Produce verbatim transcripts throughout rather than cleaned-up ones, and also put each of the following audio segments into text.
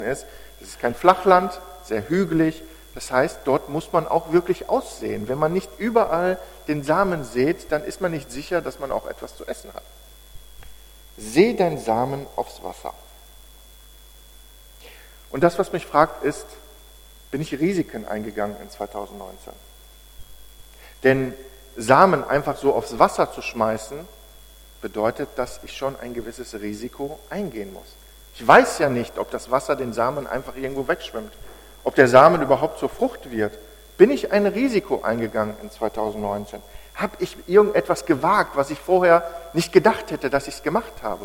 ist. Das ist kein Flachland, sehr hügelig. Das heißt, dort muss man auch wirklich aussehen. Wenn man nicht überall den Samen sät, dann ist man nicht sicher, dass man auch etwas zu essen hat. Säe dein Samen aufs Wasser. Und das, was mich fragt, ist, bin ich Risiken eingegangen in zweitausendneunzehn? Denn Samen einfach so aufs Wasser zu schmeißen, bedeutet, dass ich schon ein gewisses Risiko eingehen muss. Ich weiß ja nicht, ob das Wasser den Samen einfach irgendwo wegschwimmt, ob der Samen überhaupt zur Frucht wird. Bin ich ein Risiko eingegangen in zweitausendneunzehn? Habe ich irgendetwas gewagt, was ich vorher nicht gedacht hätte, dass ich es gemacht habe?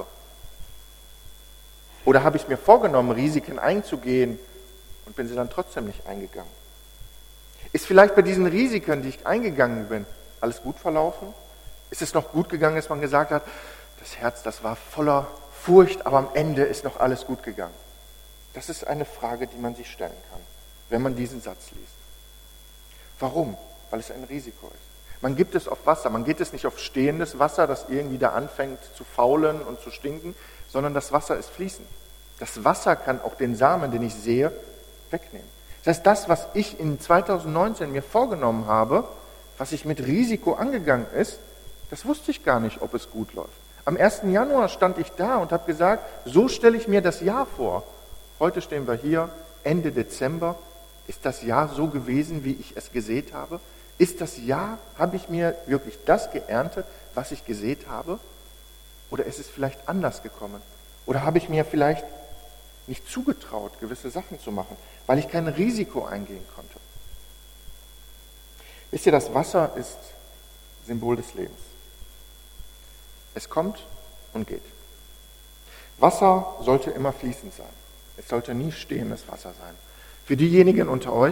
Oder habe ich mir vorgenommen, Risiken einzugehen und bin sie dann trotzdem nicht eingegangen? Ist vielleicht bei diesen Risiken, die ich eingegangen bin, alles gut verlaufen? Ist es noch gut gegangen, dass man gesagt hat, das Herz, das war voller Furcht, aber am Ende ist noch alles gut gegangen? Das ist eine Frage, die man sich stellen kann, wenn man diesen Satz liest. Warum? Weil es ein Risiko ist. Man gibt es auf Wasser, man geht es nicht auf stehendes Wasser, das irgendwie da anfängt zu faulen und zu stinken, sondern das Wasser ist fließend. Das Wasser kann auch den Samen, den ich sehe, wegnehmen. Das heißt, das, was ich in zweitausendneunzehn mir vorgenommen habe, was ich mit Risiko angegangen ist, das wusste ich gar nicht, ob es gut läuft. Am ersten Januar stand ich da und habe gesagt, so stelle ich mir das Jahr vor. Heute stehen wir hier, Ende Dezember. Ist das Jahr so gewesen, wie ich es gesät habe? Ist das Jahr, habe ich mir wirklich das geerntet, was ich gesät habe? Oder ist es vielleicht anders gekommen? Oder habe ich mir vielleicht nicht zugetraut, gewisse Sachen zu machen, weil ich kein Risiko eingehen konnte? Wisst ihr, das Wasser ist Symbol des Lebens. Es kommt und geht. Wasser sollte immer fließend sein. Es sollte nie stehendes Wasser sein. Für diejenigen unter euch,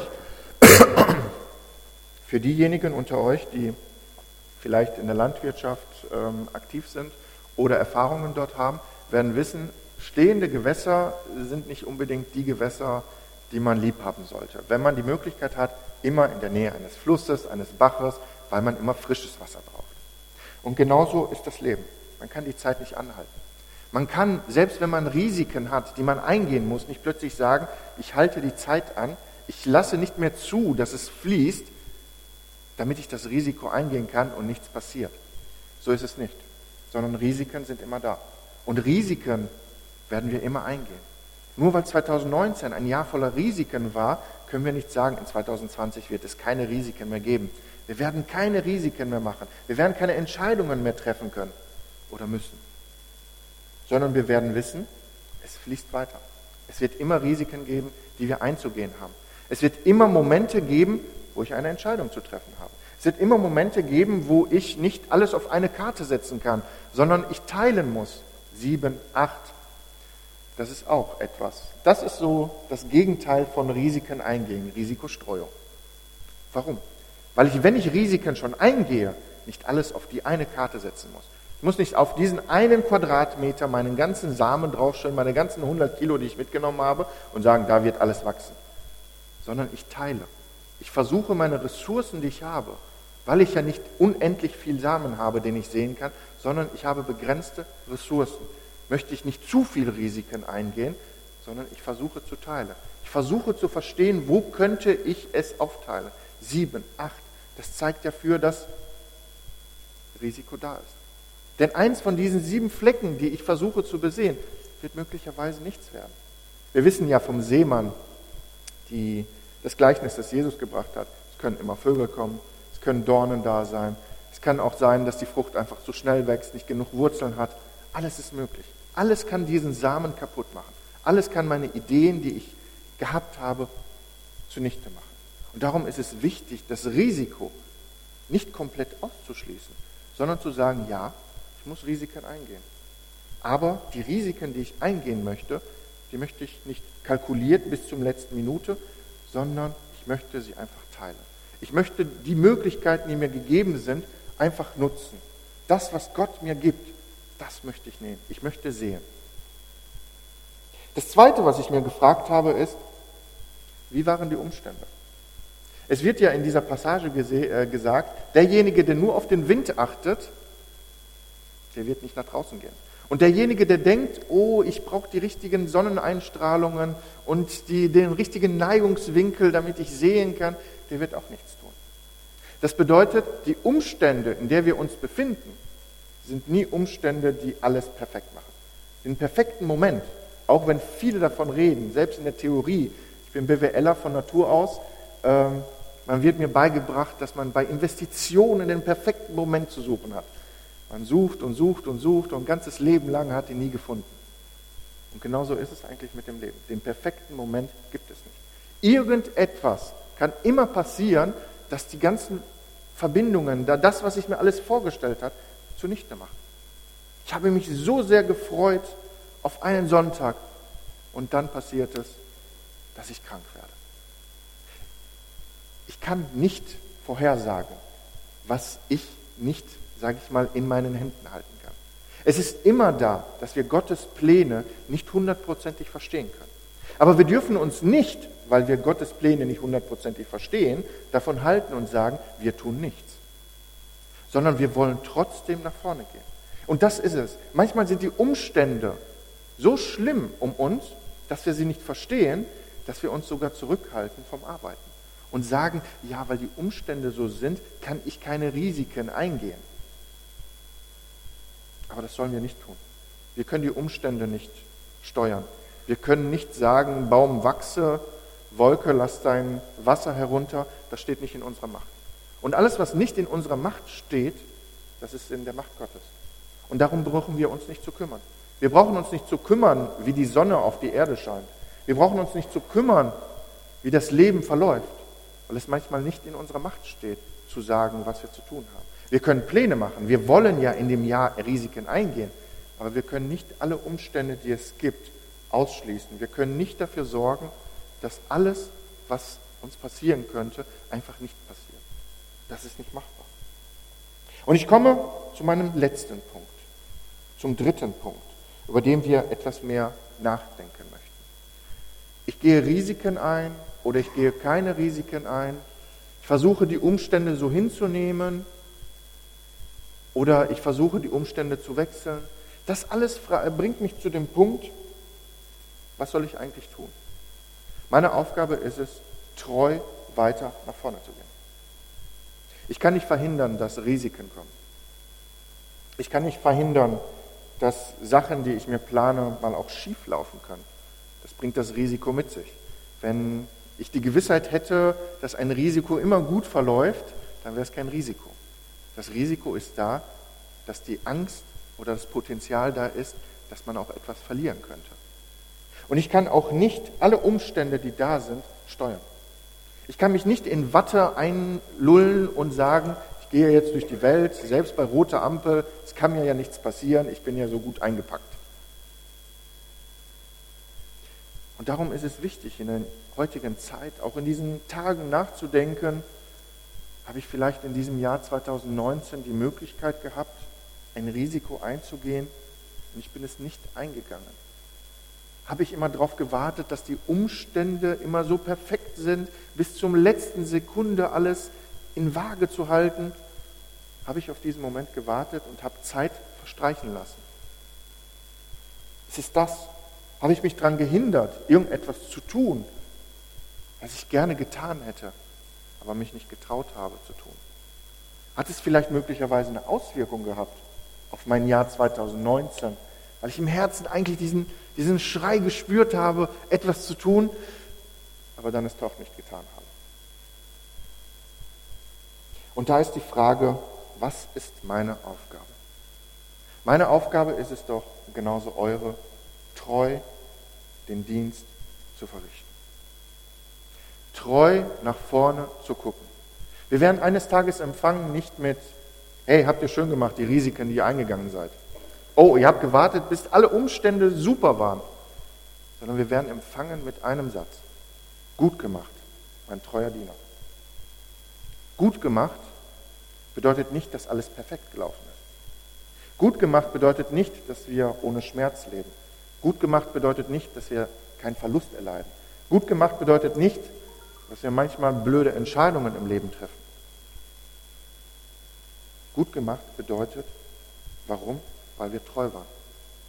für diejenigen unter euch, die vielleicht in der Landwirtschaft ähm, aktiv sind oder Erfahrungen dort haben, werden wissen, stehende Gewässer sind nicht unbedingt die Gewässer, die man lieb haben sollte. Wenn man die Möglichkeit hat, immer in der Nähe eines Flusses, eines Baches, weil man immer frisches Wasser braucht. Und genauso ist das Leben. Man kann die Zeit nicht anhalten. Man kann, selbst wenn man Risiken hat, die man eingehen muss, nicht plötzlich sagen, ich halte die Zeit an, ich lasse nicht mehr zu, dass es fließt, damit ich das Risiko eingehen kann und nichts passiert. So ist es nicht, sondern Risiken sind immer da. Und Risiken werden wir immer eingehen. Nur weil zweitausendneunzehn ein Jahr voller Risiken war, können wir nicht sagen, in zweitausendzwanzig wird es keine Risiken mehr geben. Wir werden keine Risiken mehr machen. Wir werden keine Entscheidungen mehr treffen können oder müssen. Sondern wir werden wissen, es fließt weiter. Es wird immer Risiken geben, die wir einzugehen haben. Es wird immer Momente geben, wo ich eine Entscheidung zu treffen habe. Es wird immer Momente geben, wo ich nicht alles auf eine Karte setzen kann, sondern ich teilen muss. Sieben, acht. Das ist auch etwas. Das ist so das Gegenteil von Risiken eingehen, Risikostreuung. Warum? Weil ich, wenn ich Risiken schon eingehe, nicht alles auf die eine Karte setzen muss. Ich muss nicht auf diesen einen Quadratmeter meinen ganzen Samen draufstellen, meine ganzen hundert Kilo, die ich mitgenommen habe, und sagen, da wird alles wachsen. Sondern ich teile. Ich versuche meine Ressourcen, die ich habe, weil ich ja nicht unendlich viel Samen habe, den ich sehen kann, sondern ich habe begrenzte Ressourcen. Möchte ich nicht zu viele Risiken eingehen, sondern ich versuche zu teilen. Ich versuche zu verstehen, wo könnte ich es aufteilen. Sieben, acht. Das zeigt dafür, dass Risiko da ist. Denn eins von diesen sieben Flecken, die ich versuche zu besehen, wird möglicherweise nichts werden. Wir wissen ja vom Seemann, die, das Gleichnis, das Jesus gebracht hat. Es können immer Vögel kommen, es können Dornen da sein. Es kann auch sein, dass die Frucht einfach zu schnell wächst, nicht genug Wurzeln hat. Alles ist möglich. Alles kann diesen Samen kaputt machen. Alles kann meine Ideen, die ich gehabt habe, zunichte machen. Und darum ist es wichtig, das Risiko nicht komplett auszuschließen, sondern zu sagen, ja, ich muss Risiken eingehen. Aber die Risiken, die ich eingehen möchte, die möchte ich nicht kalkuliert bis zum letzten Minute, sondern ich möchte sie einfach teilen. Ich möchte die Möglichkeiten, die mir gegeben sind, einfach nutzen. Das, was Gott mir gibt, das möchte ich nehmen. Ich möchte sehen. Das Zweite, was ich mir gefragt habe, ist, wie waren die Umstände? Es wird ja in dieser Passage gese- äh, gesagt, derjenige, der nur auf den Wind achtet, der wird nicht nach draußen gehen. Und derjenige, der denkt, oh, ich brauche die richtigen Sonneneinstrahlungen und die, den richtigen Neigungswinkel, damit ich sehen kann, der wird auch nichts tun. Das bedeutet, die Umstände, in der wir uns befinden, sind nie Umstände, die alles perfekt machen. Den perfekten Moment, auch wenn viele davon reden, selbst in der Theorie, ich bin BWLer von Natur aus, ähm, man wird mir beigebracht, dass man bei Investitionen den perfekten Moment zu suchen hat. Man sucht und sucht und sucht und ein ganzes Leben lang hat ihn nie gefunden. Und genauso ist es eigentlich mit dem Leben. Den perfekten Moment gibt es nicht. Irgendetwas kann immer passieren, dass die ganzen Verbindungen, da das, was ich mir alles vorgestellt habe, zunichte machen. Ich habe mich so sehr gefreut auf einen Sonntag und dann passiert es, dass ich krank werde. Ich kann nicht vorhersagen, was ich nicht, sage ich mal, in meinen Händen halten kann. Es ist immer da, dass wir Gottes Pläne nicht hundertprozentig verstehen können. Aber wir dürfen uns nicht, weil wir Gottes Pläne nicht hundertprozentig verstehen, davon halten und sagen, wir tun nichts. Sondern wir wollen trotzdem nach vorne gehen. Und das ist es. Manchmal sind die Umstände so schlimm um uns, dass wir sie nicht verstehen, dass wir uns sogar zurückhalten vom Arbeiten. Und sagen, ja, weil die Umstände so sind, kann ich keine Risiken eingehen. Aber das sollen wir nicht tun. Wir können die Umstände nicht steuern. Wir können nicht sagen, Baum wachse, Wolke, lass dein Wasser herunter. Das steht nicht in unserer Macht. Und alles, was nicht in unserer Macht steht, das ist in der Macht Gottes. Und darum brauchen wir uns nicht zu kümmern. Wir brauchen uns nicht zu kümmern, wie die Sonne auf die Erde scheint. Wir brauchen uns nicht zu kümmern, wie das Leben verläuft, weil es manchmal nicht in unserer Macht steht, zu sagen, was wir zu tun haben. Wir können Pläne machen. Wir wollen ja in dem Jahr Risiken eingehen, aber wir können nicht alle Umstände, die es gibt, ausschließen. Wir können nicht dafür sorgen, dass alles, was uns passieren könnte, einfach nicht passiert. Das ist nicht machbar. Und ich komme zu meinem letzten Punkt, zum dritten Punkt, über den wir etwas mehr nachdenken möchten. Ich gehe Risiken ein oder ich gehe keine Risiken ein. Ich versuche, die Umstände so hinzunehmen oder ich versuche, die Umstände zu wechseln. Das alles bringt mich zu dem Punkt, was soll ich eigentlich tun? Meine Aufgabe ist es, treu weiter nach vorne zu gehen. Ich kann nicht verhindern, dass Risiken kommen. Ich kann nicht verhindern, dass Sachen, die ich mir plane, mal auch schief laufen können. Das bringt das Risiko mit sich. Wenn ich die Gewissheit hätte, dass ein Risiko immer gut verläuft, dann wäre es kein Risiko. Das Risiko ist da, dass die Angst oder das Potenzial da ist, dass man auch etwas verlieren könnte. Und ich kann auch nicht alle Umstände, die da sind, steuern. Ich kann mich nicht in Watte einlullen und sagen, ich gehe jetzt durch die Welt, selbst bei roter Ampel, es kann mir ja nichts passieren, ich bin ja so gut eingepackt. Und darum ist es wichtig, in der heutigen Zeit, auch in diesen Tagen nachzudenken, habe ich vielleicht in diesem Jahr zweitausendneunzehn die Möglichkeit gehabt, ein Risiko einzugehen und ich bin es nicht eingegangen. Habe ich immer darauf gewartet, dass die Umstände immer so perfekt sind, bis zum letzten Sekunde alles in Waage zu halten? Habe ich auf diesen Moment gewartet und habe Zeit verstreichen lassen? Es ist das. Habe ich mich daran gehindert, irgendetwas zu tun, was ich gerne getan hätte, aber mich nicht getraut habe zu tun? Hat es vielleicht möglicherweise eine Auswirkung gehabt auf mein Jahr zweitausendneunzehn, weil ich im Herzen eigentlich diesen, diesen Schrei gespürt habe, etwas zu tun, aber dann es doch nicht getan habe? Und da ist die Frage, was ist meine Aufgabe? Meine Aufgabe ist es doch, genauso eure, treu den Dienst zu verrichten. Treu nach vorne zu gucken. Wir werden eines Tages empfangen, nicht mit, hey, habt ihr schön gemacht, die Risiken, die ihr eingegangen seid. Oh, ihr habt gewartet, bis alle Umstände super waren. Sondern wir werden empfangen mit einem Satz. Gut gemacht, mein treuer Diener. Gut gemacht bedeutet nicht, dass alles perfekt gelaufen ist. Gut gemacht bedeutet nicht, dass wir ohne Schmerz leben. Gut gemacht bedeutet nicht, dass wir keinen Verlust erleiden. Gut gemacht bedeutet nicht, dass wir manchmal blöde Entscheidungen im Leben treffen. Gut gemacht bedeutet, warum? Weil wir treu waren.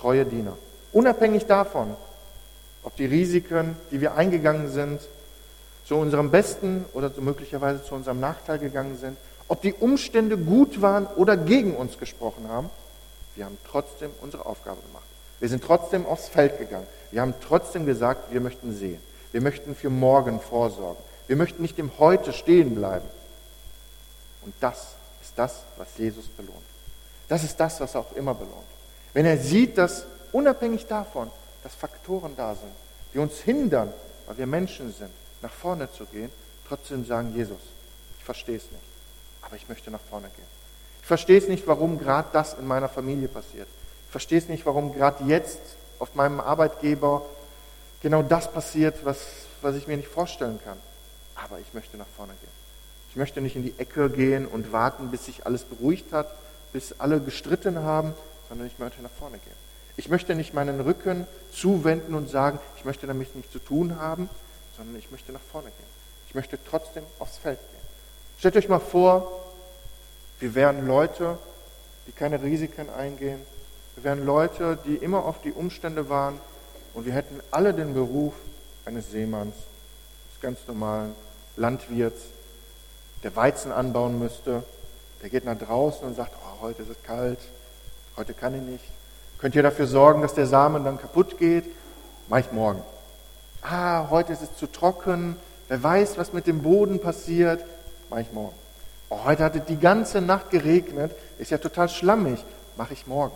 treue Diener. Unabhängig davon, ob die Risiken, die wir eingegangen sind, zu unserem Besten oder möglicherweise zu unserem Nachteil gegangen sind, ob die Umstände gut waren oder gegen uns gesprochen haben, wir haben trotzdem unsere Aufgabe gemacht. Wir sind trotzdem aufs Feld gegangen. Wir haben trotzdem gesagt, wir möchten sehen. Wir möchten für morgen vorsorgen. Wir möchten nicht im Heute stehen bleiben. Und das ist das, was Jesus belohnt. Das ist das, was er auch immer belohnt. Wenn er sieht, dass unabhängig davon, dass Faktoren da sind, die uns hindern, weil wir Menschen sind, nach vorne zu gehen, trotzdem sagen, Jesus, ich verstehe es nicht, aber ich möchte nach vorne gehen. Ich verstehe es nicht, warum gerade das in meiner Familie passiert. Ich verstehe es nicht, warum gerade jetzt auf meinem Arbeitgeber genau das passiert, was, was ich mir nicht vorstellen kann. Aber ich möchte nach vorne gehen. Ich möchte nicht in die Ecke gehen und warten, bis sich alles beruhigt hat, bis alle gestritten haben, sondern ich möchte nach vorne gehen. Ich möchte nicht meinen Rücken zuwenden und sagen, ich möchte damit nichts zu tun haben, sondern ich möchte nach vorne gehen. Ich möchte trotzdem aufs Feld gehen. Stellt euch mal vor, wir wären Leute, die keine Risiken eingehen. Wir wären Leute, die immer auf die Umstände waren und wir hätten alle den Beruf eines Seemanns, des ganz normalen Landwirts, der Weizen anbauen müsste. Der geht nach draußen und sagt, oh, heute ist es kalt, heute kann ich nicht. Könnt ihr dafür sorgen, dass der Samen dann kaputt geht? Mach ich morgen. Ah, heute ist es zu trocken. Wer weiß, was mit dem Boden passiert? Mach ich morgen. Oh, heute hat es die ganze Nacht geregnet. Ist ja total schlammig. Mach ich morgen.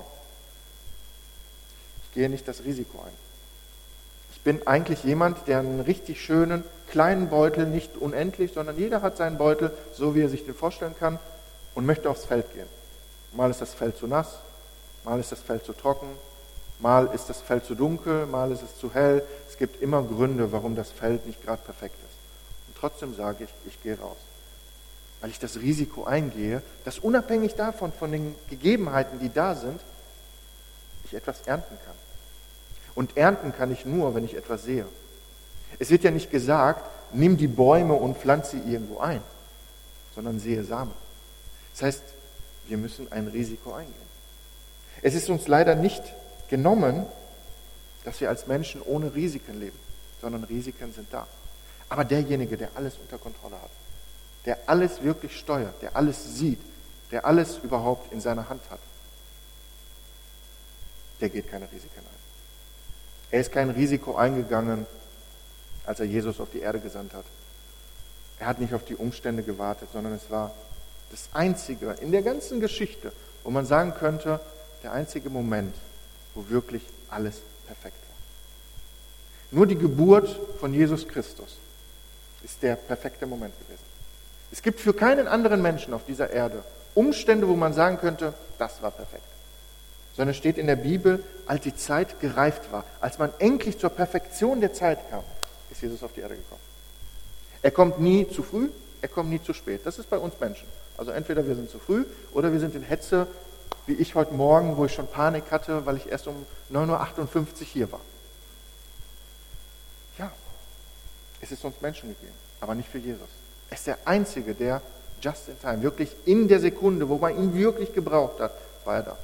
Ich gehe nicht das Risiko ein. Ich bin eigentlich jemand, der einen richtig schönen, kleinen Beutel, nicht unendlich, sondern jeder hat seinen Beutel, so wie er sich den vorstellen kann, und möchte aufs Feld gehen. Mal ist das Feld zu nass, mal ist das Feld zu trocken, mal ist das Feld zu dunkel, mal ist es zu hell. Es gibt immer Gründe, warum das Feld nicht gerade perfekt ist. Und trotzdem sage ich, ich gehe raus. Weil ich das Risiko eingehe, dass unabhängig davon, von den Gegebenheiten, die da sind, ich etwas ernten kann. Und ernten kann ich nur, wenn ich etwas sehe. Es wird ja nicht gesagt, nimm die Bäume und pflanze sie irgendwo ein, sondern sehe Samen. Das heißt, wir müssen ein Risiko eingehen. Es ist uns leider nicht genommen, dass wir als Menschen ohne Risiken leben, sondern Risiken sind da. Aber derjenige, der alles unter Kontrolle hat, der alles wirklich steuert, der alles sieht, der alles überhaupt in seiner Hand hat, der geht keine Risiken ein. Er ist kein Risiko eingegangen, als er Jesus auf die Erde gesandt hat. Er hat nicht auf die Umstände gewartet, sondern es war das Einzige in der ganzen Geschichte, wo man sagen könnte, der einzige Moment, wo wirklich alles perfekt war. Nur die Geburt von Jesus Christus ist der perfekte Moment gewesen. Es gibt für keinen anderen Menschen auf dieser Erde Umstände, wo man sagen könnte, das war perfekt. Sondern es steht in der Bibel, als die Zeit gereift war, als man endlich zur Perfektion der Zeit kam, ist Jesus auf die Erde gekommen. Er kommt nie zu früh, er kommt nie zu spät. Das ist bei uns Menschen. Also entweder wir sind zu früh oder wir sind in Hetze, wie ich heute Morgen, wo ich schon Panik hatte, weil ich erst um neun Uhr achtundfünfzig hier war. Ja, es ist uns Menschen gegeben, aber nicht für Jesus. Er ist der Einzige, der just in time, wirklich in der Sekunde, wo man ihn wirklich gebraucht hat, war er da.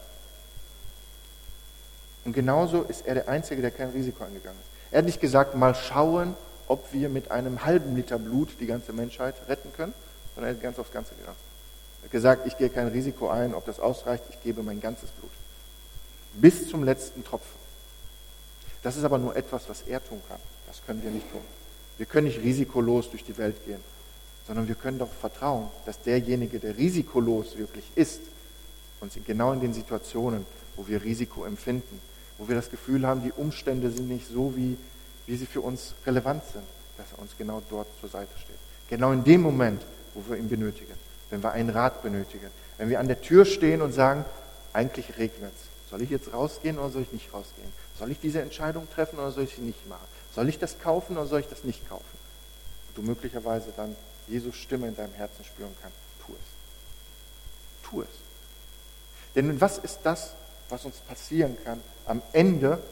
Und genauso ist er der Einzige, der kein Risiko eingegangen ist. Er hat nicht gesagt, mal schauen, ob wir mit einem halben Liter Blut die ganze Menschheit retten können, sondern er hat ganz aufs Ganze gedacht. Er hat gesagt, ich gehe kein Risiko ein, ob das ausreicht, ich gebe mein ganzes Blut. Bis zum letzten Tropfen. Das ist aber nur etwas, was er tun kann. Das können wir nicht tun. Wir können nicht risikolos durch die Welt gehen, sondern wir können doch vertrauen, dass derjenige, der risikolos wirklich ist, uns genau in den Situationen, wo wir Risiko empfinden, wo wir das Gefühl haben, die Umstände sind nicht so, wie, wie sie für uns relevant sind, dass er uns genau dort zur Seite steht. Genau in dem Moment, wo wir ihn benötigen, wenn wir einen Rat benötigen, wenn wir an der Tür stehen und sagen, eigentlich regnet es. Soll ich jetzt rausgehen oder soll ich nicht rausgehen? Soll ich diese Entscheidung treffen oder soll ich sie nicht machen? Soll ich das kaufen oder soll ich das nicht kaufen? Und du möglicherweise dann Jesus Stimme in deinem Herzen spüren kannst. Tu es. Tu es. Denn was ist das, was uns passieren kann am Ende?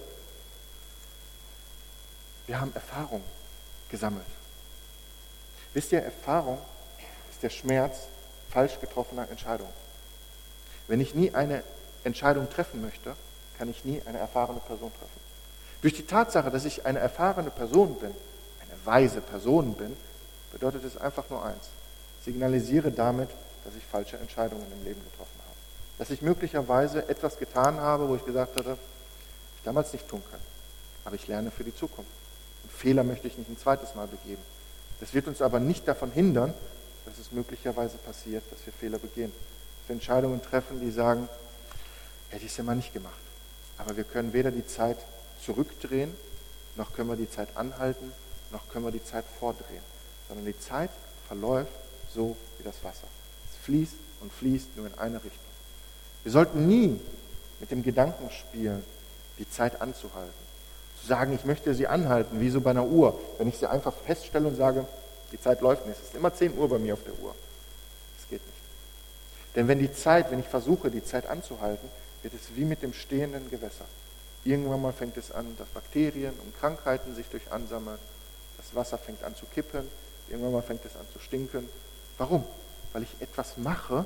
Wir haben Erfahrung gesammelt. Wisst ihr, Erfahrung ist der Schmerz falsch getroffener Entscheidungen. Wenn ich nie eine Entscheidung treffen möchte, kann ich nie eine erfahrene Person treffen. Durch die Tatsache, dass ich eine erfahrene Person bin, eine weise Person bin, bedeutet es einfach nur eins. Ich signalisiere damit, dass ich falsche Entscheidungen im Leben getroffen habe. Dass ich möglicherweise etwas getan habe, wo ich gesagt hatte, ich damals nicht tun können. Aber ich lerne für die Zukunft. Und Fehler möchte ich nicht ein zweites Mal begeben. Das wird uns aber nicht davon hindern, dass es möglicherweise passiert, dass wir Fehler begehen. Dass wir Entscheidungen treffen, die sagen, hätte ich es ja mal nicht gemacht. Aber wir können weder die Zeit zurückdrehen, noch können wir die Zeit anhalten, noch können wir die Zeit vordrehen. Sondern die Zeit verläuft so wie das Wasser. Es fließt und fließt nur in eine Richtung. Wir sollten nie mit dem Gedanken spielen, die Zeit anzuhalten. Zu sagen, ich möchte sie anhalten, wie so bei einer Uhr. Wenn ich sie einfach feststelle und sage, die Zeit läuft nicht, es ist immer zehn Uhr bei mir auf der Uhr. Das geht nicht. Denn wenn die Zeit, wenn ich versuche, die Zeit anzuhalten, wird es wie mit dem stehenden Gewässer. Irgendwann mal fängt es an, dass Bakterien und Krankheiten sich durch ansammeln. Das Wasser fängt an zu kippen. Irgendwann mal fängt es an zu stinken. Warum? Weil ich etwas mache,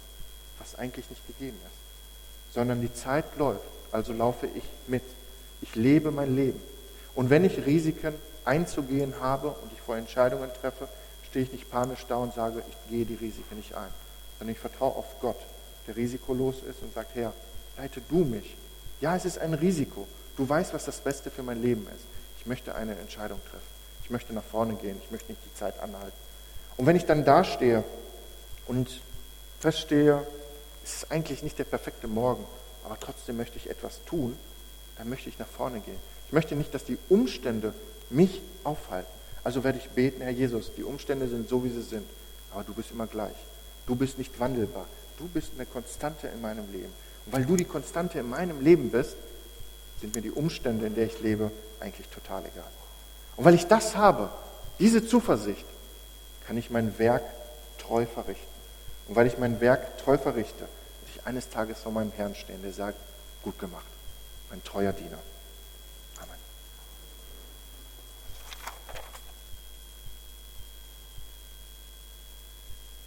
was eigentlich nicht gegeben ist. Sondern die Zeit läuft, also laufe ich mit. Ich lebe mein Leben. Und wenn ich Risiken einzugehen habe und ich vor Entscheidungen treffe, stehe ich nicht panisch da und sage, ich gehe die Risiken nicht ein. Sondern ich vertraue auf Gott, der risikolos ist und sagt, Herr, leite du mich. Ja, es ist ein Risiko. Du weißt, was das Beste für mein Leben ist. Ich möchte eine Entscheidung treffen. Ich möchte nach vorne gehen. Ich möchte nicht die Zeit anhalten. Und wenn ich dann dastehe und feststehe, es ist eigentlich nicht der perfekte Morgen, aber trotzdem möchte ich etwas tun, dann möchte ich nach vorne gehen. Ich möchte nicht, dass die Umstände mich aufhalten. Also werde ich beten, Herr Jesus, die Umstände sind so, wie sie sind, aber du bist immer gleich. Du bist nicht wandelbar. Du bist eine Konstante in meinem Leben. Und weil du die Konstante in meinem Leben bist, sind mir die Umstände, in der ich lebe, eigentlich total egal. Und weil ich das habe, diese Zuversicht, kann ich mein Werk treu verrichten. Und weil ich mein Werk treu verrichte, werde ich eines Tages vor meinem Herrn stehen, der sagt, gut gemacht, mein treuer Diener.